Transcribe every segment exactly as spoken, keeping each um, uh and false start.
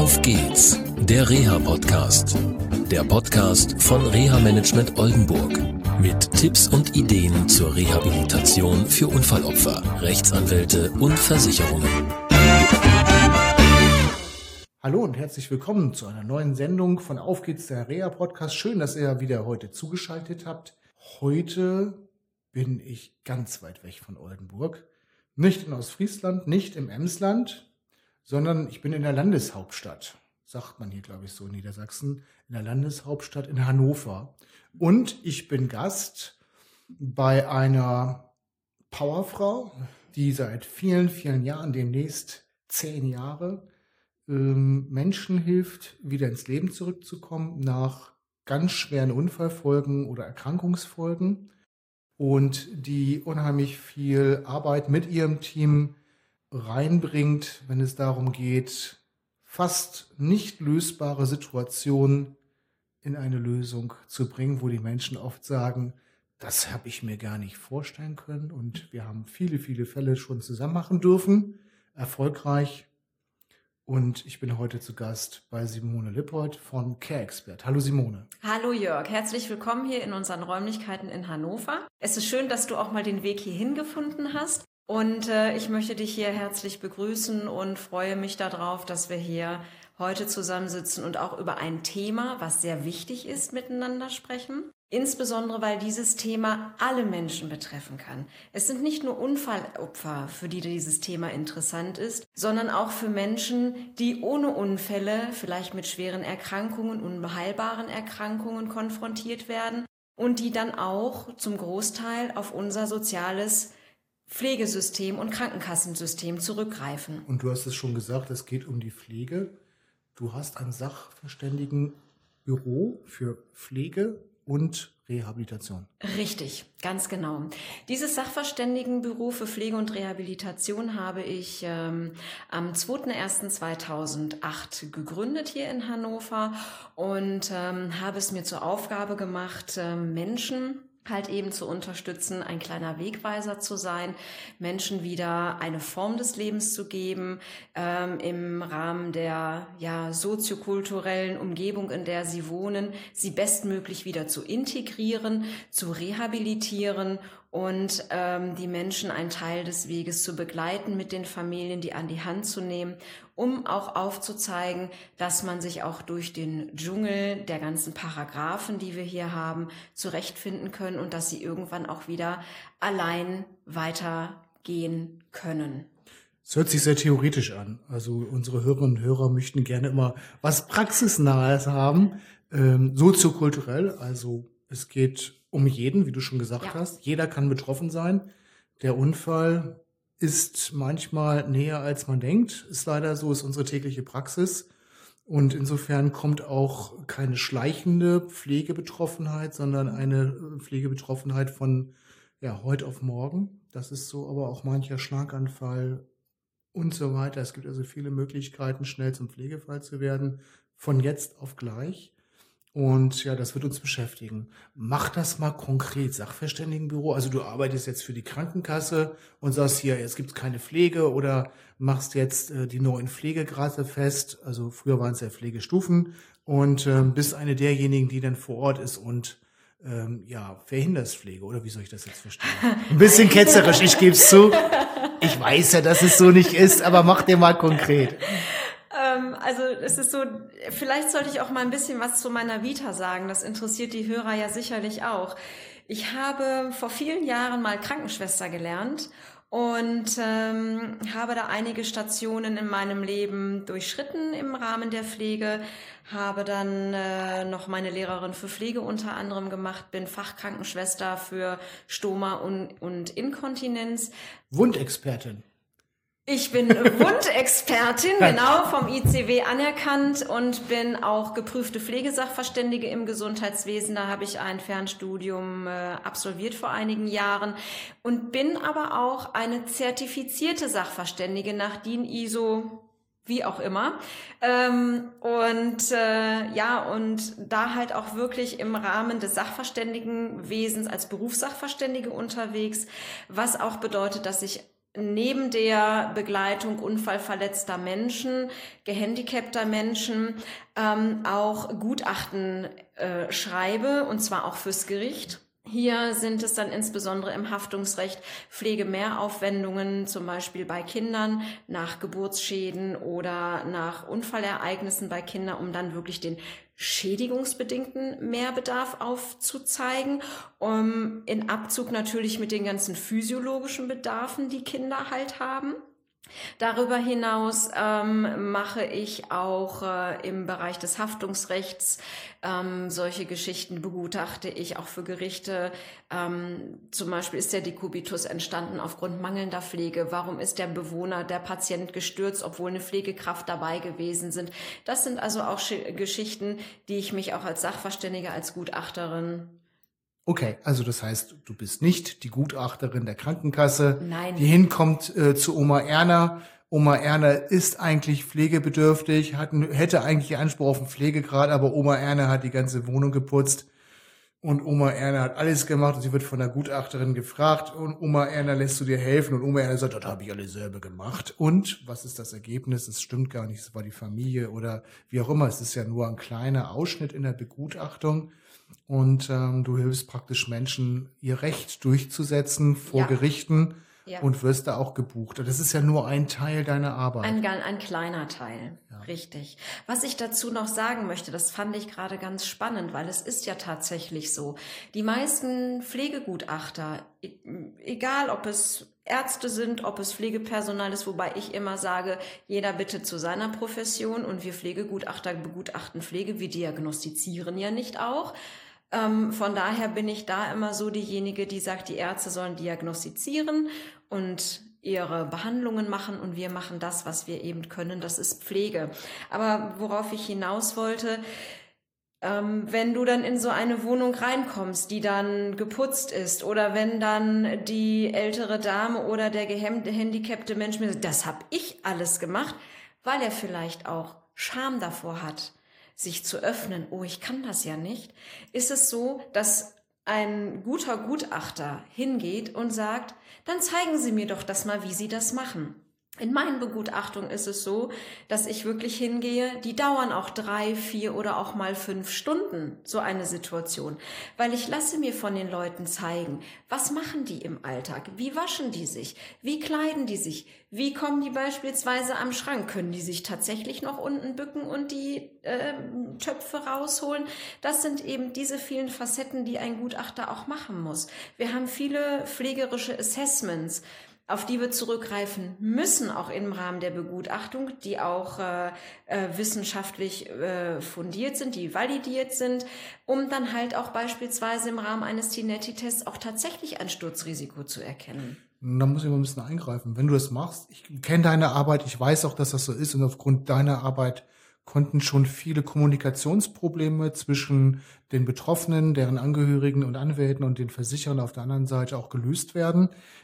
Auf geht's, der Reha-Podcast. Der Podcast von Reha-Management Oldenburg. Mit Tipps und Ideen zur Rehabilitation für Unfallopfer, Rechtsanwälte und Versicherungen. Hallo und herzlich willkommen zu einer neuen Sendung von Auf geht's, der Reha-Podcast. Schön, dass ihr wieder heute zugeschaltet habt. Heute bin ich ganz weit weg von Oldenburg. Nicht in Ostfriesland, nicht im Emsland, sondern ich bin in der Landeshauptstadt. Sagt man hier, glaube ich, so in Niedersachsen. In der Landeshauptstadt in Hannover. Und ich bin Gast bei einer Powerfrau, die seit vielen, vielen Jahren, demnächst zehn Jahre, ähm, Menschen hilft, wieder ins Leben zurückzukommen nach ganz schweren Unfallfolgen oder Erkrankungsfolgen und die unheimlich viel Arbeit mit ihrem Team reinbringt, wenn es darum geht, fast nicht lösbare Situationen in eine Lösung zu bringen, wo die Menschen oft sagen, das habe ich mir gar nicht vorstellen können. Und wir haben viele, viele Fälle schon zusammen machen dürfen, erfolgreich. Und ich bin heute zu Gast bei Simone Lippold von CareExpert. Hallo Simone. Hallo Jörg, herzlich willkommen hier in unseren Räumlichkeiten in Hannover. Es ist schön, dass du auch mal den Weg hierhin gefunden hast. Und äh, ich möchte dich hier herzlich begrüßen und freue mich darauf, dass wir hier heute zusammensitzen und auch über ein Thema, was sehr wichtig ist, miteinander sprechen. Insbesondere, weil dieses Thema alle Menschen betreffen kann. Es sind nicht nur Unfallopfer, für die dieses Thema interessant ist, sondern auch für Menschen, die ohne Unfälle, vielleicht mit schweren Erkrankungen, unheilbaren Erkrankungen konfrontiert werden und die dann auch zum Großteil auf unser soziales Pflegesystem und Krankenkassensystem zurückgreifen. Und du hast es schon gesagt, es geht um die Pflege. Du hast ein Sachverständigenbüro für Pflege und Rehabilitation. Richtig, ganz genau. Dieses Sachverständigenbüro für Pflege und Rehabilitation habe ich ähm, am zweiter erster zweitausendacht gegründet hier in Hannover und ähm, habe es mir zur Aufgabe gemacht, äh, Menschen halt eben zu unterstützen, ein kleiner Wegweiser zu sein, Menschen wieder eine Form des Lebens zu geben, ähm, im Rahmen der ja soziokulturellen Umgebung, in der sie wohnen, sie bestmöglich wieder zu integrieren, zu rehabilitieren und ähm, die Menschen einen Teil des Weges zu begleiten, mit den Familien die an die Hand zu nehmen, um auch aufzuzeigen, dass man sich auch durch den Dschungel der ganzen Paragraphen, die wir hier haben, zurechtfinden können und dass sie irgendwann auch wieder allein weitergehen können. Es hört sich sehr theoretisch an. Also unsere Hörerinnen und Hörer möchten gerne immer was Praxisnahes haben, ähm, soziokulturell. Also es geht um jeden, wie du schon gesagt ja. hast. Jeder kann betroffen sein. Der Unfall ist manchmal näher, als man denkt. Ist leider so, ist unsere tägliche Praxis. Und insofern kommt auch keine schleichende Pflegebetroffenheit, sondern eine Pflegebetroffenheit von ja heute auf morgen. Das ist so, aber auch mancher Schlaganfall und so weiter. Es gibt also viele Möglichkeiten, schnell zum Pflegefall zu werden, von jetzt auf gleich. Und ja, das wird uns beschäftigen. Mach das mal konkret, Sachverständigenbüro. Also du arbeitest jetzt für die Krankenkasse und sagst hier, jetzt gibt's keine Pflege oder machst jetzt äh, die neuen Pflegegrade fest. Also früher waren es ja Pflegestufen und ähm, bist eine derjenigen, die dann vor Ort ist und ähm, ja, verhinderst Pflege. Oder wie soll ich das jetzt verstehen? Ein bisschen ketzerisch, ich gebe es zu. Ich weiß ja, dass es so nicht ist, aber mach dir mal konkret. Also es ist so, vielleicht sollte ich auch mal ein bisschen was zu meiner Vita sagen. Das interessiert die Hörer ja sicherlich auch. Ich habe vor vielen Jahren mal Krankenschwester gelernt und ähm, habe da einige Stationen in meinem Leben durchschritten im Rahmen der Pflege, habe dann äh, noch meine Lehrerin für Pflege unter anderem gemacht, bin Fachkrankenschwester für Stoma und, und Inkontinenz. Wundexpertin. Ich bin Wundexpertin, genau, vom I C W anerkannt und bin auch geprüfte Pflegesachverständige im Gesundheitswesen. Da habe ich ein Fernstudium äh, absolviert vor einigen Jahren und bin aber auch eine zertifizierte Sachverständige nach D I N I S O, wie auch immer. Ähm, und äh, ja, und da halt auch wirklich im Rahmen des Sachverständigenwesens als Berufssachverständige unterwegs, was auch bedeutet, dass ich neben der Begleitung unfallverletzter Menschen, gehandicapter Menschen, ähm, auch Gutachten äh, schreibe, und zwar auch fürs Gericht. Hier sind es dann insbesondere im Haftungsrecht Pflegemehraufwendungen, zum Beispiel bei Kindern nach Geburtsschäden oder nach Unfallereignissen bei Kindern, um dann wirklich den schädigungsbedingten Mehrbedarf aufzuzeigen, um in Abzug natürlich mit den ganzen physiologischen Bedarfen, die Kinder halt haben. Darüber hinaus ähm, mache ich auch äh, im Bereich des Haftungsrechts ähm, solche Geschichten, begutachte ich auch für Gerichte. Ähm, zum Beispiel ist der Dekubitus entstanden aufgrund mangelnder Pflege. Warum ist der Bewohner, der Patient gestürzt, obwohl eine Pflegekraft dabei gewesen sind? Das sind also auch Sch- Geschichten, die ich mich auch als Sachverständige, als Gutachterin. Okay, also das heißt, du bist nicht die Gutachterin der Krankenkasse, Nein. die hinkommt äh, zu Oma Erna. Oma Erna ist eigentlich pflegebedürftig, hat, hätte eigentlich Anspruch auf einen Pflegegrad, aber Oma Erna hat die ganze Wohnung geputzt und Oma Erna hat alles gemacht und sie wird von der Gutachterin gefragt und Oma Erna, lässt du dir helfen? Und Oma Erna sagt, das habe ich alles selber gemacht. Und was ist das Ergebnis? Es stimmt gar nicht, es war die Familie oder wie auch immer. Es ist ja nur ein kleiner Ausschnitt in der Begutachtung. Und ähm, du hilfst praktisch Menschen, ihr Recht durchzusetzen vor Ja. Gerichten Ja. und wirst da auch gebucht. Das ist ja nur ein Teil deiner Arbeit. Ein, ein kleiner Teil, Ja. richtig. Was ich dazu noch sagen möchte, das fand ich gerade ganz spannend, weil es ist ja tatsächlich so. Die meisten Pflegegutachter, e- egal ob es Ärzte sind, ob es Pflegepersonal ist, wobei ich immer sage, jeder bitte zu seiner Profession und wir Pflegegutachter begutachten Pflege, wir diagnostizieren ja nicht auch. Ähm, von daher bin ich da immer so diejenige, die sagt, die Ärzte sollen diagnostizieren und ihre Behandlungen machen und wir machen das, was wir eben können, das ist Pflege. Aber worauf ich hinaus wollte, ähm, wenn du dann in so eine Wohnung reinkommst, die dann geputzt ist oder wenn dann die ältere Dame oder der gehandicapte Mensch mir sagt, das habe ich alles gemacht, weil er vielleicht auch Scham davor hat, sich zu öffnen, oh, ich kann das ja nicht, ist es so, dass ein guter Gutachter hingeht und sagt, dann zeigen Sie mir doch das mal, wie Sie das machen. In meinen Begutachtungen ist es so, dass ich wirklich hingehe, die dauern auch drei, vier oder auch mal fünf Stunden, so eine Situation. Weil ich lasse mir von den Leuten zeigen, was machen die im Alltag, wie waschen die sich, wie kleiden die sich, wie kommen die beispielsweise am Schrank, können die sich tatsächlich noch unten bücken und die äh, Töpfe rausholen. Das sind eben diese vielen Facetten, die ein Gutachter auch machen muss. Wir haben viele pflegerische Assessments, auf die wir zurückgreifen müssen, auch im Rahmen der Begutachtung, die auch äh, äh, wissenschaftlich äh, fundiert sind, die validiert sind, um dann halt auch beispielsweise im Rahmen eines Tinetti-Tests auch tatsächlich ein Sturzrisiko zu erkennen. Da muss ich mal ein bisschen eingreifen. Wenn du das machst, ich kenne deine Arbeit, ich weiß auch, dass das so ist und aufgrund deiner Arbeit konnten schon viele Kommunikationsprobleme zwischen den Betroffenen, deren Angehörigen und Anwälten und den Versicherern auf der anderen Seite auch gelöst werden.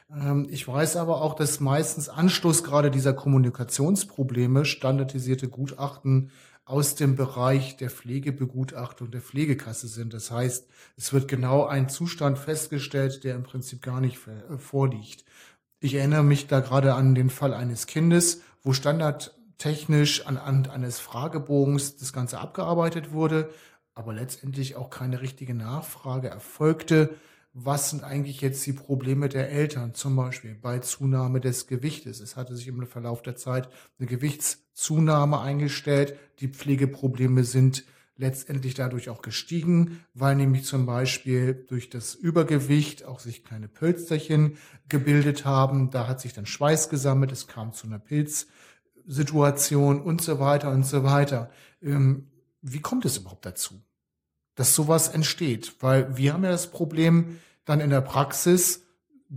Ich weiß aber auch, dass meistens Anstoß gerade dieser Kommunikationsprobleme standardisierte Gutachten aus dem Bereich der Pflegebegutachtung der Pflegekasse sind. Das heißt, es wird genau ein Zustand festgestellt, der im Prinzip gar nicht vorliegt. Ich erinnere mich da gerade an den Fall eines Kindes, wo standardtechnisch anhand eines Fragebogens das Ganze abgearbeitet wurde, aber letztendlich auch keine richtige Nachfrage erfolgte. Was sind eigentlich jetzt die Probleme der Eltern, zum Beispiel bei Zunahme des Gewichtes? Es hatte sich im Verlauf der Zeit eine Gewichtszunahme eingestellt. Die Pflegeprobleme sind letztendlich dadurch auch gestiegen, weil nämlich zum Beispiel durch das Übergewicht auch sich kleine Pölsterchen gebildet haben. Da hat sich dann Schweiß gesammelt, es kam zu einer Pilzsituation und so weiter und so weiter. Ähm, wie kommt es überhaupt dazu, dass sowas entsteht? Weil wir haben ja das Problem dann in der Praxis,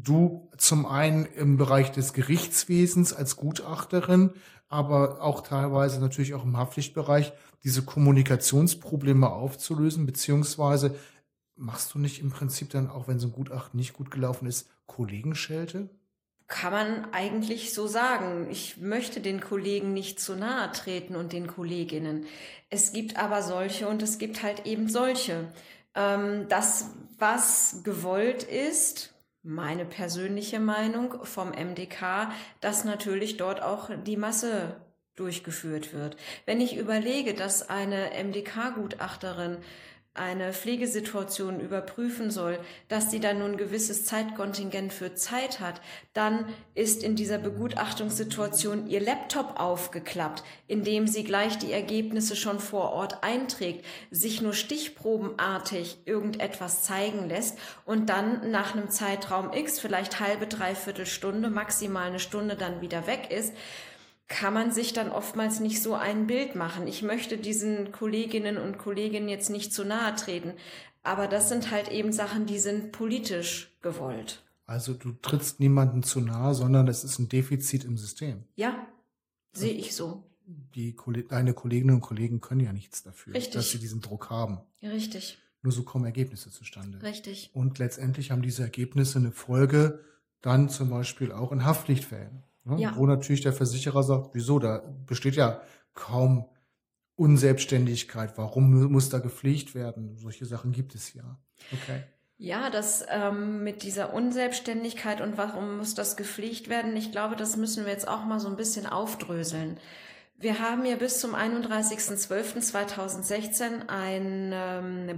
du zum einen im Bereich des Gerichtswesens als Gutachterin, aber auch teilweise natürlich auch im Haftpflichtbereich, diese Kommunikationsprobleme aufzulösen, beziehungsweise machst du nicht im Prinzip dann, auch wenn so ein Gutachten nicht gut gelaufen ist, Kollegenschelte? Kann man eigentlich so sagen. Ich möchte den Kollegen nicht zu nahe treten und den Kolleginnen. Es gibt aber solche und es gibt halt eben solche. Ähm, das, was gewollt ist, meine persönliche Meinung vom M D K, dass natürlich dort auch die Masse durchgeführt wird. Wenn ich überlege, dass eine M D K-Gutachterin eine Pflegesituation überprüfen soll, dass sie dann nun ein gewisses Zeitkontingent für Zeit hat, dann ist in dieser Begutachtungssituation ihr Laptop aufgeklappt, indem sie gleich die Ergebnisse schon vor Ort einträgt, sich nur stichprobenartig irgendetwas zeigen lässt und dann nach einem Zeitraum X, vielleicht halbe, dreiviertel Stunde, maximal eine Stunde dann wieder weg ist, kann man sich dann oftmals nicht so ein Bild machen. Ich möchte diesen Kolleginnen und Kollegen jetzt nicht zu nahe treten, aber das sind halt eben Sachen, die sind politisch gewollt. Also du trittst niemandem zu nahe, sondern es ist ein Defizit im System. Ja, sehe ich so. Die, deine Kolleginnen und Kollegen können ja nichts dafür, Richtig. dass sie diesen Druck haben. Richtig. Nur so kommen Ergebnisse zustande. Richtig. Und letztendlich haben diese Ergebnisse eine Folge dann zum Beispiel auch in Haftpflichtfällen. Ne? Ja. Wo natürlich der Versicherer sagt, wieso, da besteht ja kaum Unselbstständigkeit, warum muss da gepflegt werden? Solche Sachen gibt es ja. Okay. Ja, das ähm, mit dieser Unselbstständigkeit und warum muss das gepflegt werden, ich glaube, das müssen wir jetzt auch mal so ein bisschen aufdröseln. Wir haben ja bis zum einunddreißigsten zwölften zweitausendsechzehn ein ähm,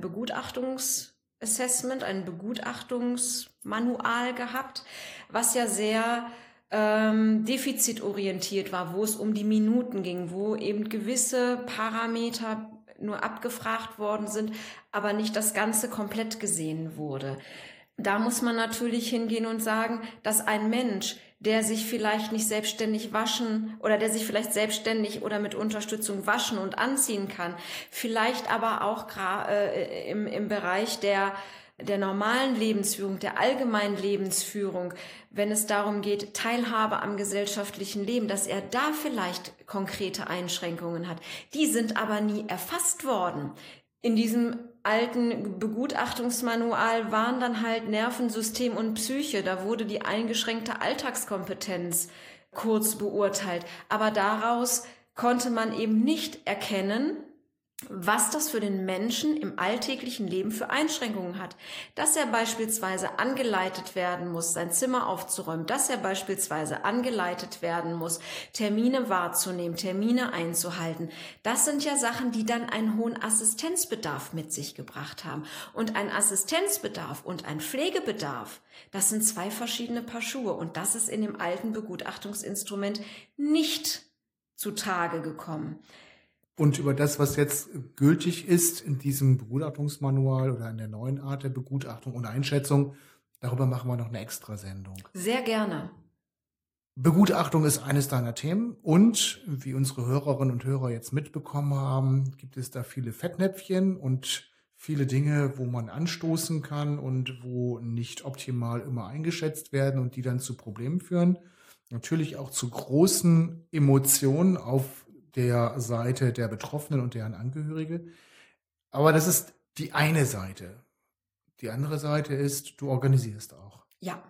Begutachtungsassessment, ein Begutachtungsmanual gehabt, was ja sehr ähm, defizitorientiert war, wo es um die Minuten ging, wo eben gewisse Parameter nur abgefragt worden sind, aber nicht das Ganze komplett gesehen wurde. Da muss man natürlich hingehen und sagen, dass ein Mensch, der sich vielleicht nicht selbstständig waschen oder der sich vielleicht selbstständig oder mit Unterstützung waschen und anziehen kann, vielleicht aber auch äh, im, im Bereich der der normalen Lebensführung, der allgemeinen Lebensführung, wenn es darum geht, Teilhabe am gesellschaftlichen Leben, dass er da vielleicht konkrete Einschränkungen hat. Die sind aber nie erfasst worden. In diesem alten Begutachtungsmanual waren dann halt Nervensystem und Psyche, da wurde die eingeschränkte Alltagskompetenz kurz beurteilt. Aber daraus konnte man eben nicht erkennen, was das für den Menschen im alltäglichen Leben für Einschränkungen hat. Dass er beispielsweise angeleitet werden muss, sein Zimmer aufzuräumen, dass er beispielsweise angeleitet werden muss, Termine wahrzunehmen, Termine einzuhalten. Das sind ja Sachen, die dann einen hohen Assistenzbedarf mit sich gebracht haben. Und ein Assistenzbedarf und ein Pflegebedarf, das sind zwei verschiedene Paar Schuhe. Und das ist in dem alten Begutachtungsinstrument nicht zutage gekommen. Und über das, was jetzt gültig ist in diesem Begutachtungsmanual oder in der neuen Art der Begutachtung und Einschätzung, darüber machen wir noch eine Extrasendung. Sehr gerne. Begutachtung ist eines deiner Themen und wie unsere Hörerinnen und Hörer jetzt mitbekommen haben, gibt es da viele Fettnäpfchen und viele Dinge, wo man anstoßen kann und wo nicht optimal immer eingeschätzt werden und die dann zu Problemen führen. Natürlich auch zu großen Emotionen auf der Seite der Betroffenen und deren Angehörige. Aber das ist die eine Seite. Die andere Seite ist, du organisierst auch. Ja.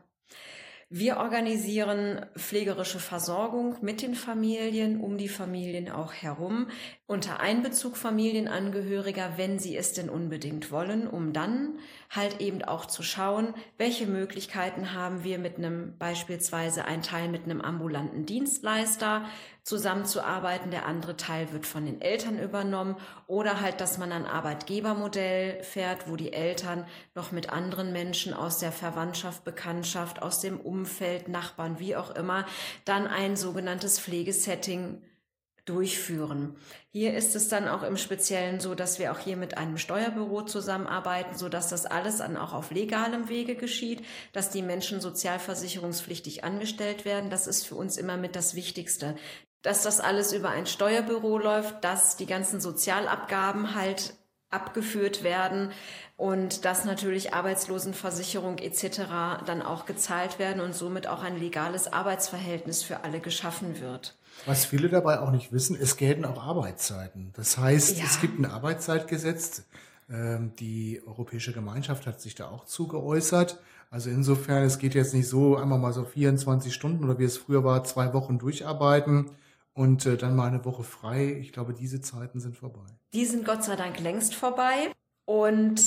Wir organisieren pflegerische Versorgung mit den Familien, um die Familien auch herum, unter Einbezug Familienangehöriger, wenn sie es denn unbedingt wollen, um dann halt eben auch zu schauen, welche Möglichkeiten haben wir mit einem, beispielsweise ein Teil mit einem ambulanten Dienstleister zusammenzuarbeiten, der andere Teil wird von den Eltern übernommen oder halt, dass man ein Arbeitgebermodell fährt, wo die Eltern noch mit anderen Menschen aus der Verwandtschaft, Bekanntschaft, aus dem Umfeld, Nachbarn, wie auch immer, dann ein sogenanntes Pflegesetting durchführen. Hier ist es dann auch im Speziellen so, dass wir auch hier mit einem Steuerbüro zusammenarbeiten, so dass das alles dann auch auf legalem Wege geschieht, dass die Menschen sozialversicherungspflichtig angestellt werden. Das ist für uns immer mit das Wichtigste. Dass das alles über ein Steuerbüro läuft, dass die ganzen Sozialabgaben halt abgeführt werden und dass natürlich Arbeitslosenversicherung et cetera dann auch gezahlt werden und somit auch ein legales Arbeitsverhältnis für alle geschaffen wird. Was viele dabei auch nicht wissen, es gelten auch Arbeitszeiten. Das heißt, Ja. es gibt ein Arbeitszeitgesetz. Ähm, die Europäische Gemeinschaft hat sich da auch zu geäußert. Also insofern, es geht jetzt nicht so, einmal mal so vierundzwanzig Stunden oder wie es früher war, zwei Wochen durcharbeiten und äh, dann mal eine Woche frei. Ich glaube, diese Zeiten sind vorbei. Die sind Gott sei Dank längst vorbei und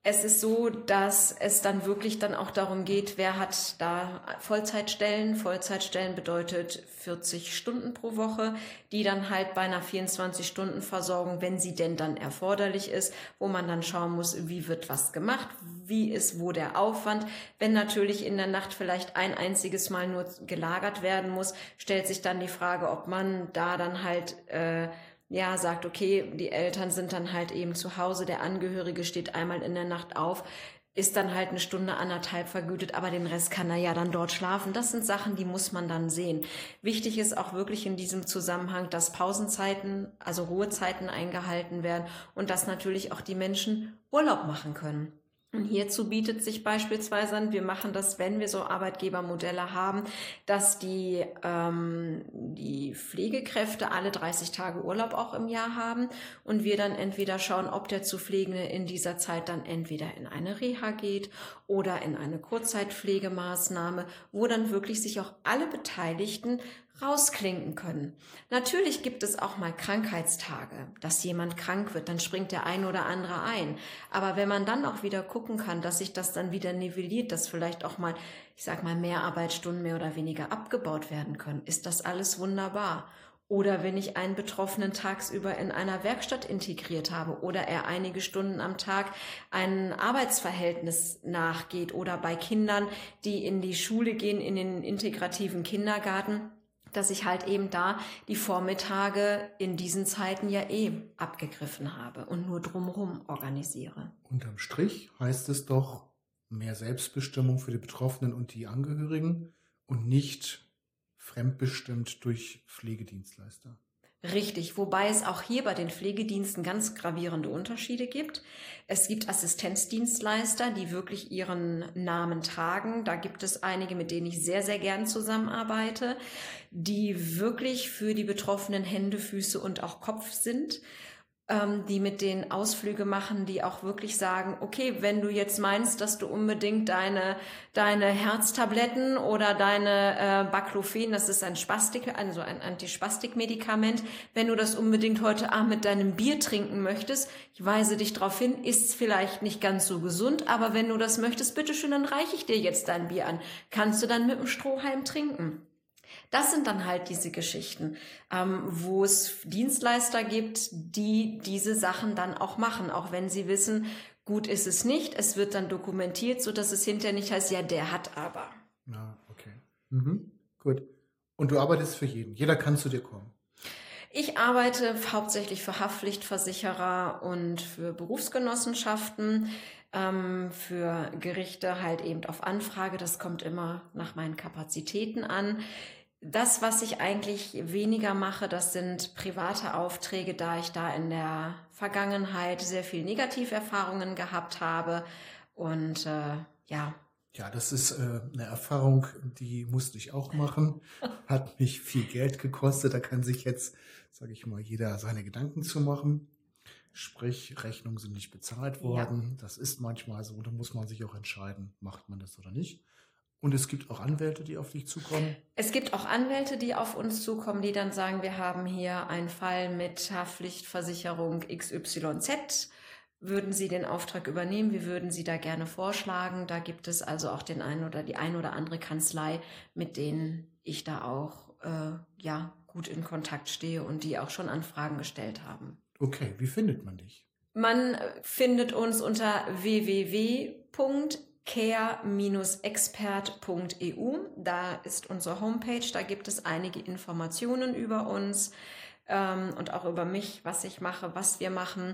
Es ist so, dass es dann wirklich dann auch darum geht, wer hat da Vollzeitstellen. Vollzeitstellen bedeutet vierzig Stunden pro Woche, die dann halt bei einer vierundzwanzig-Stunden-Versorgung, wenn sie denn dann erforderlich ist, wo man dann schauen muss, wie wird was gemacht, wie ist wo der Aufwand. Wenn natürlich in der Nacht vielleicht ein einziges Mal nur gelagert werden muss, stellt sich dann die Frage, ob man da dann halt äh, ja, sagt, okay, die Eltern sind dann halt eben zu Hause, der Angehörige steht einmal in der Nacht auf, ist dann halt eine Stunde, anderthalb vergütet, aber den Rest kann er ja dann dort schlafen. Das sind Sachen, die muss man dann sehen. Wichtig ist auch wirklich in diesem Zusammenhang, dass Pausenzeiten, also Ruhezeiten eingehalten werden und dass natürlich auch die Menschen Urlaub machen können. Und hierzu bietet sich beispielsweise an, wir machen das, wenn wir so Arbeitgebermodelle haben, dass die, ähm, die Pflegekräfte alle dreißig Tage Urlaub auch im Jahr haben und wir dann entweder schauen, ob der zu Pflegende in dieser Zeit dann entweder in eine Reha geht oder in eine Kurzzeitpflegemaßnahme, wo dann wirklich sich auch alle Beteiligten rausklinken können. Natürlich gibt es auch mal Krankheitstage, dass jemand krank wird, dann springt der ein oder andere ein. Aber wenn man dann auch wieder gucken kann, dass sich das dann wieder nivelliert, dass vielleicht auch mal, ich sag mal, mehr Arbeitsstunden mehr oder weniger abgebaut werden können, ist das alles wunderbar. Oder wenn ich einen Betroffenen tagsüber in einer Werkstatt integriert habe oder er einige Stunden am Tag ein Arbeitsverhältnis nachgeht oder bei Kindern, die in die Schule gehen, in den integrativen Kindergarten, dass ich halt eben da die Vormittage in diesen Zeiten ja eh abgegriffen habe und nur drumherum organisiere. Unterm Strich heißt es doch mehr Selbstbestimmung für die Betroffenen und die Angehörigen und nicht fremdbestimmt durch Pflegedienstleister. Richtig, wobei es auch hier bei den Pflegediensten ganz gravierende Unterschiede gibt. Es gibt Assistenzdienstleister, die wirklich ihren Namen tragen. Da gibt es einige, mit denen ich sehr, sehr gern zusammenarbeite, die wirklich für die Betroffenen Hände, Füße und auch Kopf sind, die mit denen Ausflüge machen, die auch wirklich sagen, okay, wenn du jetzt meinst, dass du unbedingt deine deine Herztabletten oder deine äh, Baclofen, das ist ein Spastik, also ein Antispastikmedikament, wenn du das unbedingt heute Abend mit deinem Bier trinken möchtest, ich weise dich darauf hin, ist vielleicht nicht ganz so gesund, aber wenn du das möchtest, bitteschön, dann reiche ich dir jetzt dein Bier an. Kannst du dann mit dem Strohhalm trinken. Das sind dann halt diese Geschichten, ähm, wo es Dienstleister gibt, die diese Sachen dann auch machen, auch wenn sie wissen, gut ist es nicht, es wird dann dokumentiert, sodass es hinterher nicht heißt, ja, der hat aber. Ja, okay. Mhm. Gut. Und du arbeitest für jeden, jeder kann zu dir kommen. Ich arbeite hauptsächlich für Haftpflichtversicherer und für Berufsgenossenschaften, ähm, für Gerichte halt eben auf Anfrage, das kommt immer nach meinen Kapazitäten an. Das, was ich eigentlich weniger mache, das sind private Aufträge, da ich da in der Vergangenheit sehr viel Negativerfahrungen gehabt habe. Und äh, ja. Ja, das ist äh, eine Erfahrung, die musste ich auch machen. Hat mich viel Geld gekostet. Da kann sich jetzt, sage ich mal, jeder seine Gedanken zu machen. Sprich, Rechnungen sind nicht bezahlt worden. Ja. Das ist manchmal so. Da muss man sich auch entscheiden, macht man das oder nicht. Und es gibt auch Anwälte, die auf dich zukommen? Es gibt auch Anwälte, die auf uns zukommen, die dann sagen, wir haben hier einen Fall mit Haftpflichtversicherung X Y Z. Würden Sie den Auftrag übernehmen? Wir würden Sie da gerne vorschlagen. Da gibt es also auch den einen oder die ein oder andere Kanzlei, mit denen ich da auch äh, ja, gut in Kontakt stehe und die auch schon Anfragen gestellt haben. Okay, wie findet man dich? Man findet uns unter w w w punkt care Bindestrich expert punkt e u. Da ist unsere Homepage, da gibt es einige Informationen über uns ähm, und auch über mich, was ich mache, was wir machen.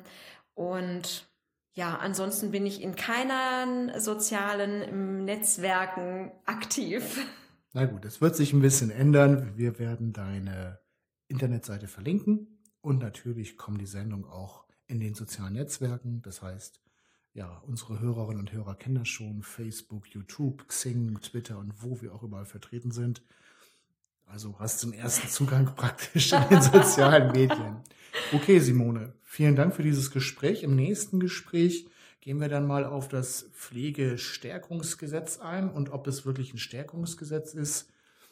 Und ja, ansonsten bin ich in keiner sozialen Netzwerken aktiv. Na gut, es wird sich ein bisschen ändern. Wir werden deine Internetseite verlinken und natürlich kommt die Sendung auch in den sozialen Netzwerken. Das heißt, ja, unsere Hörerinnen und Hörer kennen das schon. Facebook, YouTube, Xing, Twitter und wo wir auch überall vertreten sind. Also hast du den ersten Zugang praktisch in den sozialen Medien. Okay, Simone, vielen Dank für dieses Gespräch. Im nächsten Gespräch gehen wir dann mal auf das Pflegestärkungsgesetz ein und ob es wirklich ein Stärkungsgesetz ist.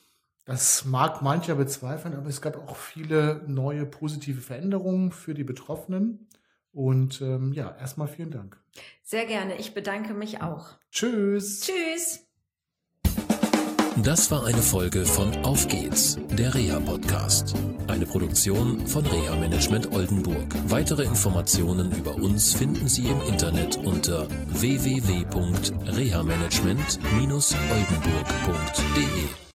Das mag mancher bezweifeln, aber es gab auch viele neue positive Veränderungen für die Betroffenen. Und ähm, ja, erstmal vielen Dank. Sehr gerne. Ich bedanke mich auch. Tschüss. Tschüss. Das war eine Folge von Auf geht's, der Reha-Podcast. Eine Produktion von Reha Management Oldenburg. Weitere Informationen über uns finden Sie im Internet unter w w w punkt reha management dash oldenburg punkt de.